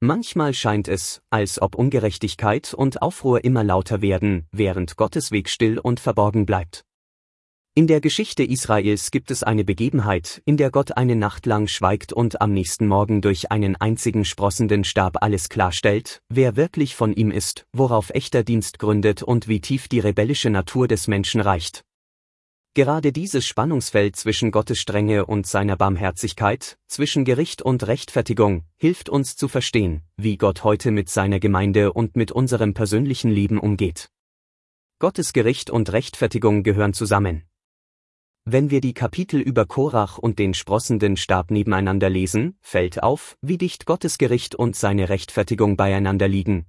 Manchmal scheint es, als ob Ungerechtigkeit und Aufruhr immer lauter werden, während Gottes Weg still und verborgen bleibt. In der Geschichte Israels gibt es eine Begebenheit, in der Gott eine Nacht lang schweigt und am nächsten Morgen durch einen einzigen sprossenden Stab alles klarstellt, wer wirklich von ihm ist, worauf echter Dienst gründet und wie tief die rebellische Natur des Menschen reicht. Gerade dieses Spannungsfeld zwischen Gottes Strenge und seiner Barmherzigkeit, zwischen Gericht und Rechtfertigung, hilft uns zu verstehen, wie Gott heute mit seiner Gemeinde und mit unserem persönlichen Leben umgeht. Gottes Gericht und Rechtfertigung gehören zusammen. Wenn wir die Kapitel über Korach und den sprossenden Stab nebeneinander lesen, fällt auf, wie dicht Gottes Gericht und seine Rechtfertigung beieinander liegen.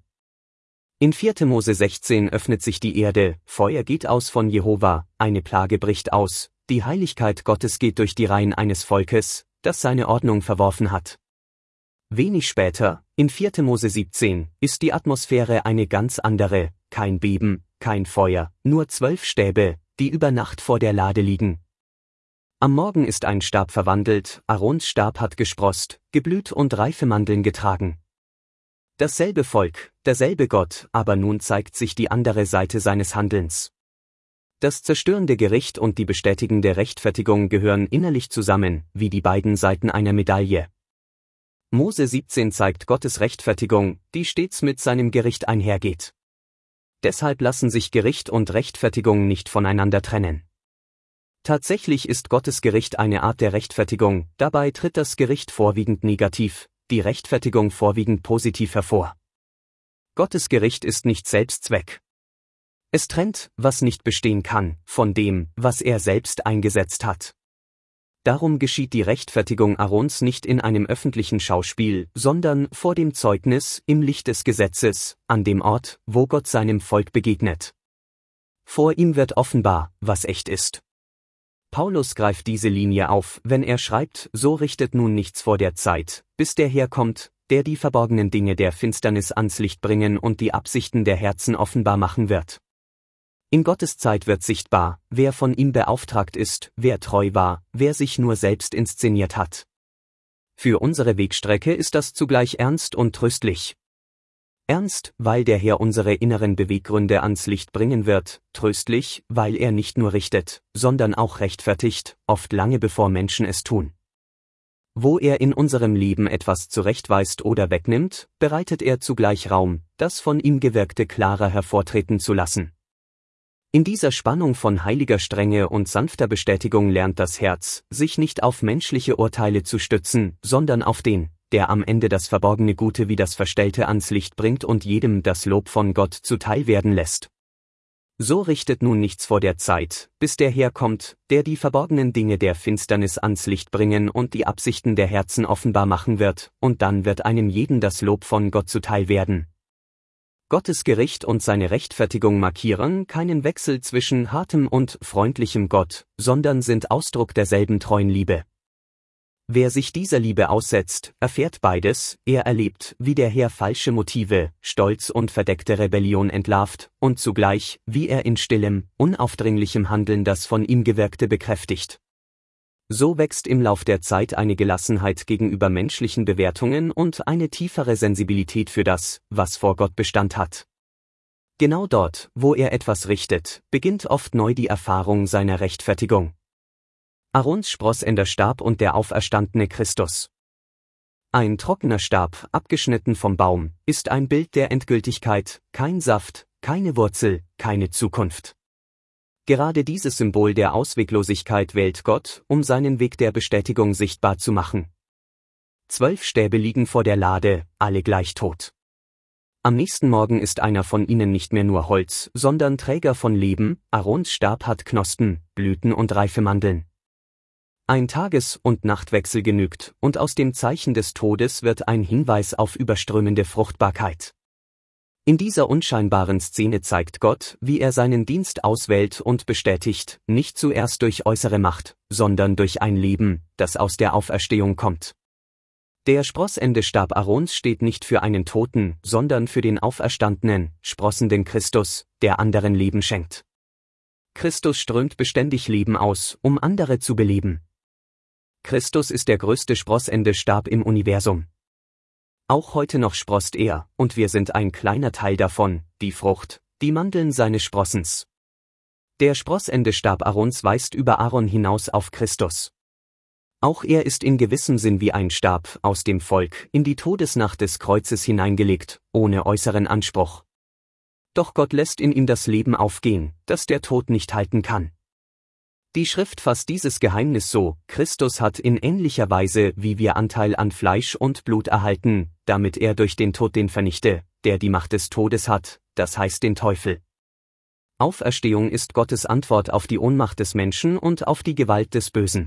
In 4. Mose 16 öffnet sich die Erde, Feuer geht aus von Jehova, eine Plage bricht aus, die Heiligkeit Gottes geht durch die Reihen eines Volkes, das seine Ordnung verworfen hat. Wenig später, in 4. Mose 17, ist die Atmosphäre eine ganz andere, kein Beben, kein Feuer, nur 12 Stäbe, die über Nacht vor der Lade liegen. Am Morgen ist ein Stab verwandelt, Aarons Stab hat gesproßt, geblüht und reife Mandeln getragen. Dasselbe Volk, derselbe Gott, aber nun zeigt sich die andere Seite seines Handelns. Das zerstörende Gericht und die bestätigende Rechtfertigung gehören innerlich zusammen, wie die beiden Seiten einer Medaille. Mose 17 zeigt Gottes Rechtfertigung, die stets mit seinem Gericht einhergeht. Deshalb lassen sich Gericht und Rechtfertigung nicht voneinander trennen. Tatsächlich ist Gottes Gericht eine Art der Rechtfertigung, dabei tritt das Gericht vorwiegend negativ, die Rechtfertigung vorwiegend positiv hervor. Gottes Gericht ist nicht Selbstzweck. Es trennt, was nicht bestehen kann, von dem, was er selbst eingesetzt hat. Darum geschieht die Rechtfertigung Aarons nicht in einem öffentlichen Schauspiel, sondern vor dem Zeugnis, im Licht des Gesetzes, an dem Ort, wo Gott seinem Volk begegnet. Vor ihm wird offenbar, was echt ist. Paulus greift diese Linie auf, wenn er schreibt, so richtet nun nichts vor der Zeit, bis der Herr kommt, der die verborgenen Dinge der Finsternis ans Licht bringen und die Absichten der Herzen offenbar machen wird. In Gottes Zeit wird sichtbar, wer von ihm beauftragt ist, wer treu war, wer sich nur selbst inszeniert hat. Für unsere Wegstrecke ist das zugleich ernst und tröstlich. Ernst, weil der Herr unsere inneren Beweggründe ans Licht bringen wird, tröstlich, weil er nicht nur richtet, sondern auch rechtfertigt, oft lange bevor Menschen es tun. Wo er in unserem Leben etwas zurechtweist oder wegnimmt, bereitet er zugleich Raum, das von ihm Gewirkte klarer hervortreten zu lassen. In dieser Spannung von heiliger Strenge und sanfter Bestätigung lernt das Herz, sich nicht auf menschliche Urteile zu stützen, sondern auf den, der am Ende das verborgene Gute wie das Verstellte ans Licht bringt und jedem das Lob von Gott zuteil werden lässt. So richtet nun nichts vor der Zeit, bis der Herr kommt, der die verborgenen Dinge der Finsternis ans Licht bringen und die Absichten der Herzen offenbar machen wird, und dann wird einem jeden das Lob von Gott zuteil werden. Gottes Gericht und seine Rechtfertigung markieren keinen Wechsel zwischen hartem und freundlichem Gott, sondern sind Ausdruck derselben treuen Liebe. Wer sich dieser Liebe aussetzt, erfährt beides, er erlebt, wie der Herr falsche Motive, Stolz und verdeckte Rebellion entlarvt, und zugleich, wie er in stillem, unaufdringlichem Handeln das von ihm Gewirkte bekräftigt. So wächst im Lauf der Zeit eine Gelassenheit gegenüber menschlichen Bewertungen und eine tiefere Sensibilität für das, was vor Gott Bestand hat. Genau dort, wo er etwas richtet, beginnt oft neu die Erfahrung seiner Rechtfertigung. Aarons sprossender Stab und der auferstandene Christus. Ein trockener Stab, abgeschnitten vom Baum, ist ein Bild der Endgültigkeit, kein Saft, keine Wurzel, keine Zukunft. Gerade dieses Symbol der Ausweglosigkeit wählt Gott, um seinen Weg der Bestätigung sichtbar zu machen. 12 Stäbe liegen vor der Lade, alle gleich tot. Am nächsten Morgen ist einer von ihnen nicht mehr nur Holz, sondern Träger von Leben, Aarons Stab hat Knospen, Blüten und reife Mandeln. Ein Tages- und Nachtwechsel genügt, und aus dem Zeichen des Todes wird ein Hinweis auf überströmende Fruchtbarkeit. In dieser unscheinbaren Szene zeigt Gott, wie er seinen Dienst auswählt und bestätigt, nicht zuerst durch äußere Macht, sondern durch ein Leben, das aus der Auferstehung kommt. Der sprossende Stab Aarons steht nicht für einen Toten, sondern für den auferstandenen, sprossenden Christus, der anderen Leben schenkt. Christus strömt beständig Leben aus, um andere zu beleben. Christus ist der größte sprossende Stab im Universum. Auch heute noch sproßt er, und wir sind ein kleiner Teil davon, die Frucht, die Mandeln seines Sprossens. Der Sprossendestab Aarons weist über Aaron hinaus auf Christus. Auch er ist in gewissem Sinn wie ein Stab aus dem Volk in die Todesnacht des Kreuzes hineingelegt, ohne äußeren Anspruch. Doch Gott lässt in ihm das Leben aufgehen, das der Tod nicht halten kann. Die Schrift fasst dieses Geheimnis so: Christus hat in ähnlicher Weise wie wir Anteil an Fleisch und Blut erhalten, damit er durch den Tod den vernichte, der die Macht des Todes hat, das heißt den Teufel. Auferstehung ist Gottes Antwort auf die Ohnmacht des Menschen und auf die Gewalt des Bösen.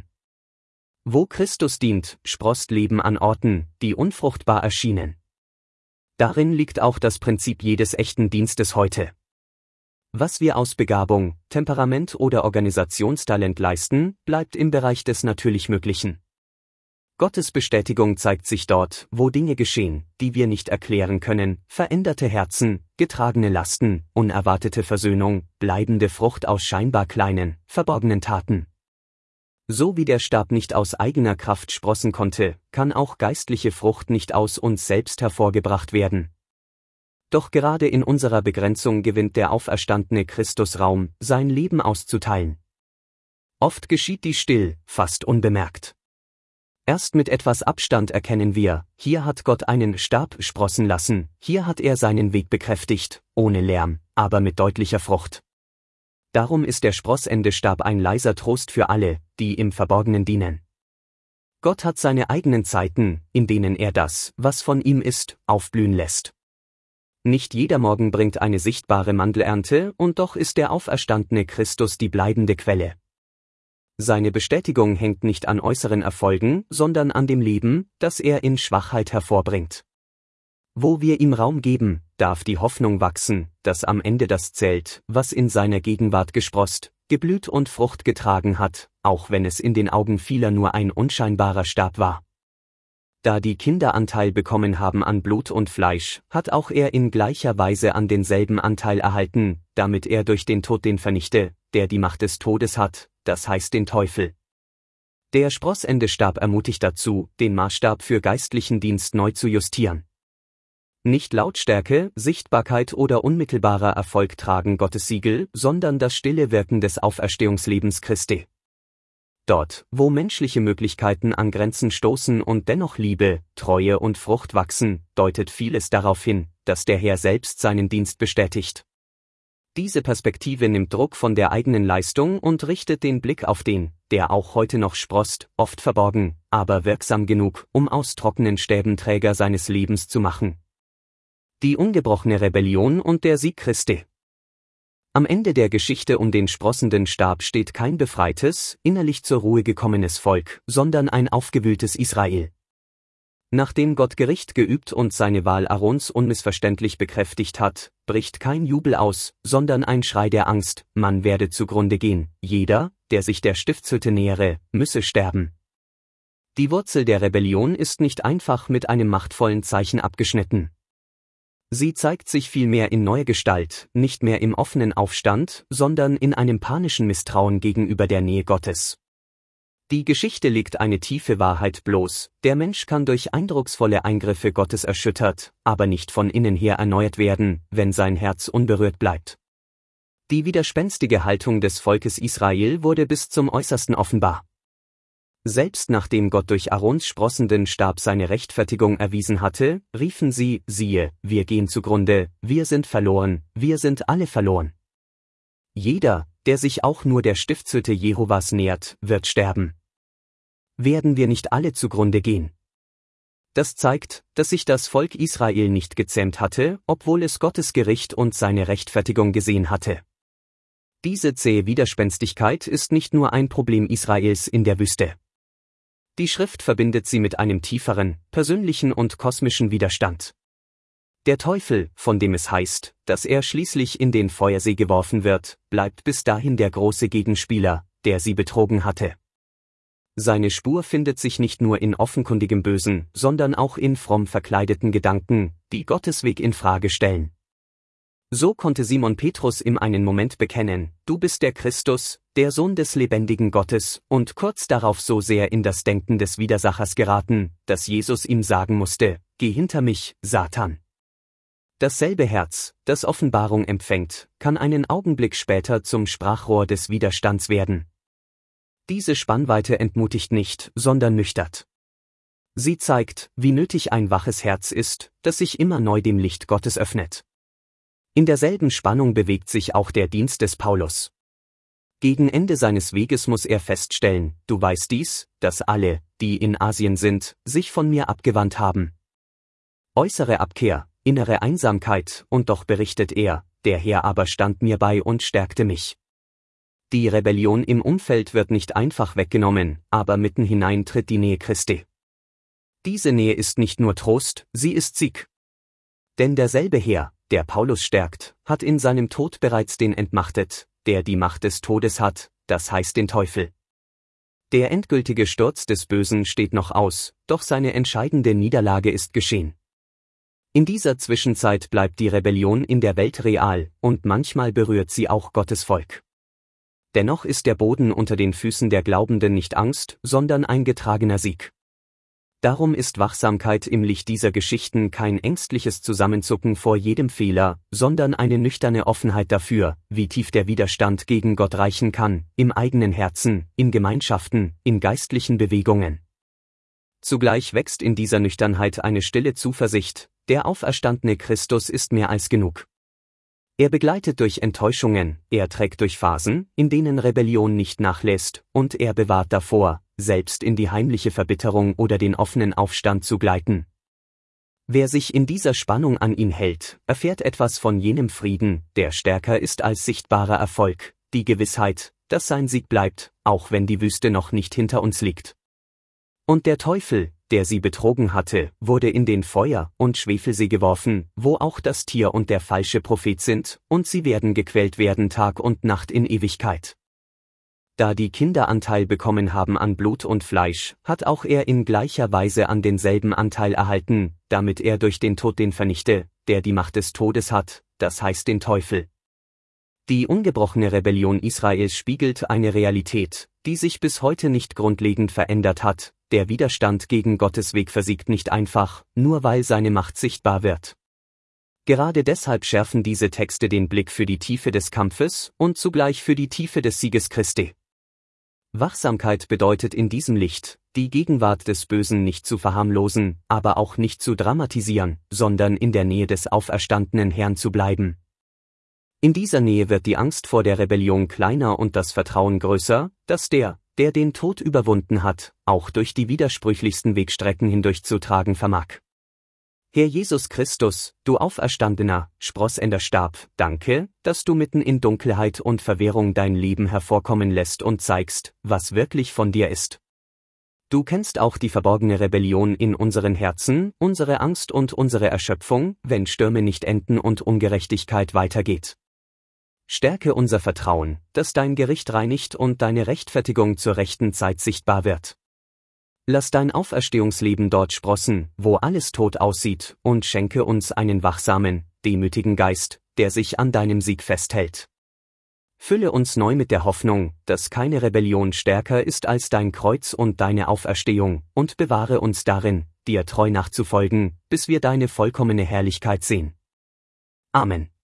Wo Christus dient, sproßt Leben an Orten, die unfruchtbar erschienen. Darin liegt auch das Prinzip jedes echten Dienstes heute. Was wir aus Begabung, Temperament oder Organisationstalent leisten, bleibt im Bereich des natürlich Möglichen. Gottes Bestätigung zeigt sich dort, wo Dinge geschehen, die wir nicht erklären können: veränderte Herzen, getragene Lasten, unerwartete Versöhnung, bleibende Frucht aus scheinbar kleinen, verborgenen Taten. So wie der Stab nicht aus eigener Kraft sprossen konnte, kann auch geistliche Frucht nicht aus uns selbst hervorgebracht werden. Doch gerade in unserer Begrenzung gewinnt der auferstandene Christus Raum, sein Leben auszuteilen. Oft geschieht dies still, fast unbemerkt. Erst mit etwas Abstand erkennen wir: hier hat Gott einen Stab sprossen lassen, hier hat er seinen Weg bekräftigt, ohne Lärm, aber mit deutlicher Frucht. Darum ist der Sprossendestab ein leiser Trost für alle, die im Verborgenen dienen. Gott hat seine eigenen Zeiten, in denen er das, was von ihm ist, aufblühen lässt. Nicht jeder Morgen bringt eine sichtbare Mandelernte, und doch ist der auferstandene Christus die bleibende Quelle. Seine Bestätigung hängt nicht an äußeren Erfolgen, sondern an dem Leben, das er in Schwachheit hervorbringt. Wo wir ihm Raum geben, darf die Hoffnung wachsen, dass am Ende das zählt, was in seiner Gegenwart gesproßt, geblüht und Frucht getragen hat, auch wenn es in den Augen vieler nur ein unscheinbarer Stab war. Da die Kinder Anteil bekommen haben an Blut und Fleisch, hat auch er in gleicher Weise an denselben Anteil erhalten, damit er durch den Tod den vernichte, der die Macht des Todes hat, das heißt den Teufel. Der Sprossendestab ermutigt dazu, den Maßstab für geistlichen Dienst neu zu justieren. Nicht Lautstärke, Sichtbarkeit oder unmittelbarer Erfolg tragen Gottes Siegel, sondern das stille Wirken des Auferstehungslebens Christi. Dort, wo menschliche Möglichkeiten an Grenzen stoßen und dennoch Liebe, Treue und Frucht wachsen, deutet vieles darauf hin, dass der Herr selbst seinen Dienst bestätigt. Diese Perspektive nimmt Druck von der eigenen Leistung und richtet den Blick auf den, der auch heute noch sproßt, oft verborgen, aber wirksam genug, um aus trockenen Stäben Träger seines Lebens zu machen. Die ungebrochene Rebellion und der Sieg Christi. Am Ende der Geschichte um den sprossenden Stab steht kein befreites, innerlich zur Ruhe gekommenes Volk, sondern ein aufgewühltes Israel. Nachdem Gott Gericht geübt und seine Wahl Aarons unmissverständlich bekräftigt hat, bricht kein Jubel aus, sondern ein Schrei der Angst: man werde zugrunde gehen, jeder, der sich der Stiftshütte nähere, müsse sterben. Die Wurzel der Rebellion ist nicht einfach mit einem machtvollen Zeichen abgeschnitten. Sie zeigt sich vielmehr in neuer Gestalt, nicht mehr im offenen Aufstand, sondern in einem panischen Misstrauen gegenüber der Nähe Gottes. Die Geschichte legt eine tiefe Wahrheit bloß: der Mensch kann durch eindrucksvolle Eingriffe Gottes erschüttert, aber nicht von innen her erneuert werden, wenn sein Herz unberührt bleibt. Die widerspenstige Haltung des Volkes Israel wurde bis zum Äußersten offenbar. Selbst nachdem Gott durch Aarons sprossenden Stab seine Rechtfertigung erwiesen hatte, riefen sie: siehe, wir gehen zugrunde, wir sind verloren, wir sind alle verloren. Jeder, der sich auch nur der Stiftshütte Jehovas nähert, wird sterben. Werden wir nicht alle zugrunde gehen? Das zeigt, dass sich das Volk Israel nicht gezähmt hatte, obwohl es Gottes Gericht und seine Rechtfertigung gesehen hatte. Diese zähe Widerspenstigkeit ist nicht nur ein Problem Israels in der Wüste. Die Schrift verbindet sie mit einem tieferen, persönlichen und kosmischen Widerstand. Der Teufel, von dem es heißt, dass er schließlich in den Feuersee geworfen wird, bleibt bis dahin der große Gegenspieler, der sie betrogen hatte. Seine Spur findet sich nicht nur in offenkundigem Bösen, sondern auch in fromm verkleideten Gedanken, die Gottes Weg in Frage stellen. So konnte Simon Petrus im einen Moment bekennen: du bist der Christus, der Sohn des lebendigen Gottes, und kurz darauf so sehr in das Denken des Widersachers geraten, dass Jesus ihm sagen musste: geh hinter mich, Satan. Dasselbe Herz, das Offenbarung empfängt, kann einen Augenblick später zum Sprachrohr des Widerstands werden. Diese Spannweite entmutigt nicht, sondern nüchtert. Sie zeigt, wie nötig ein waches Herz ist, das sich immer neu dem Licht Gottes öffnet. In derselben Spannung bewegt sich auch der Dienst des Paulus. Gegen Ende seines Weges muss er feststellen, du weißt dies, dass alle, die in Asien sind, sich von mir abgewandt haben. Äußere Abkehr, innere Einsamkeit, und doch berichtet er, der Herr aber stand mir bei und stärkte mich. Die Rebellion im Umfeld wird nicht einfach weggenommen, aber mitten hinein tritt die Nähe Christi. Diese Nähe ist nicht nur Trost, sie ist Sieg. Denn derselbe Herr, der Paulus stärkt, hat in seinem Tod bereits den entmachtet, der die Macht des Todes hat, das heißt den Teufel. Der endgültige Sturz des Bösen steht noch aus, doch seine entscheidende Niederlage ist geschehen. In dieser Zwischenzeit bleibt die Rebellion in der Welt real, und manchmal berührt sie auch Gottes Volk. Dennoch ist der Boden unter den Füßen der Glaubenden nicht Angst, sondern ein getragener Sieg. Darum ist Wachsamkeit im Licht dieser Geschichten kein ängstliches Zusammenzucken vor jedem Fehler, sondern eine nüchterne Offenheit dafür, wie tief der Widerstand gegen Gott reichen kann, im eigenen Herzen, in Gemeinschaften, in geistlichen Bewegungen. Zugleich wächst in dieser Nüchternheit eine stille Zuversicht, der auferstandene Christus ist mehr als genug. Er begleitet durch Enttäuschungen, er trägt durch Phasen, in denen Rebellion nicht nachlässt, und er bewahrt davor, selbst in die heimliche Verbitterung oder den offenen Aufstand zu gleiten. Wer sich in dieser Spannung an ihn hält, erfährt etwas von jenem Frieden, der stärker ist als sichtbarer Erfolg, die Gewissheit, dass sein Sieg bleibt, auch wenn die Wüste noch nicht hinter uns liegt. Und der Teufel, der sie betrogen hatte, wurde in den Feuer- und Schwefelsee geworfen, wo auch das Tier und der falsche Prophet sind, und sie werden gequält werden Tag und Nacht in Ewigkeit. Da die Kinder Anteil bekommen haben an Blut und Fleisch, hat auch er in gleicher Weise an denselben Anteil erhalten, damit er durch den Tod den vernichte, der die Macht des Todes hat, das heißt den Teufel. Die ungebrochene Rebellion Israels spiegelt eine Realität, die sich bis heute nicht grundlegend verändert hat. Der Widerstand gegen Gottes Weg versiegt nicht einfach, nur weil seine Macht sichtbar wird. Gerade deshalb schärfen diese Texte den Blick für die Tiefe des Kampfes und zugleich für die Tiefe des Sieges Christi. Wachsamkeit bedeutet in diesem Licht, die Gegenwart des Bösen nicht zu verharmlosen, aber auch nicht zu dramatisieren, sondern in der Nähe des auferstandenen Herrn zu bleiben. In dieser Nähe wird die Angst vor der Rebellion kleiner und das Vertrauen größer, dass der den Tod überwunden hat, auch durch die widersprüchlichsten Wegstrecken hindurchzutragen vermag. Herr Jesus Christus, du auferstandener, sprossender Stab, danke, dass du mitten in Dunkelheit und Verwirrung dein Leben hervorkommen lässt und zeigst, was wirklich von dir ist. Du kennst auch die verborgene Rebellion in unseren Herzen, unsere Angst und unsere Erschöpfung, wenn Stürme nicht enden und Ungerechtigkeit weitergeht. Stärke unser Vertrauen, dass dein Gericht reinigt und deine Rechtfertigung zur rechten Zeit sichtbar wird. Lass dein Auferstehungsleben dort sprossen, wo alles tot aussieht, und schenke uns einen wachsamen, demütigen Geist, der sich an deinem Sieg festhält. Fülle uns neu mit der Hoffnung, dass keine Rebellion stärker ist als dein Kreuz und deine Auferstehung, und bewahre uns darin, dir treu nachzufolgen, bis wir deine vollkommene Herrlichkeit sehen. Amen.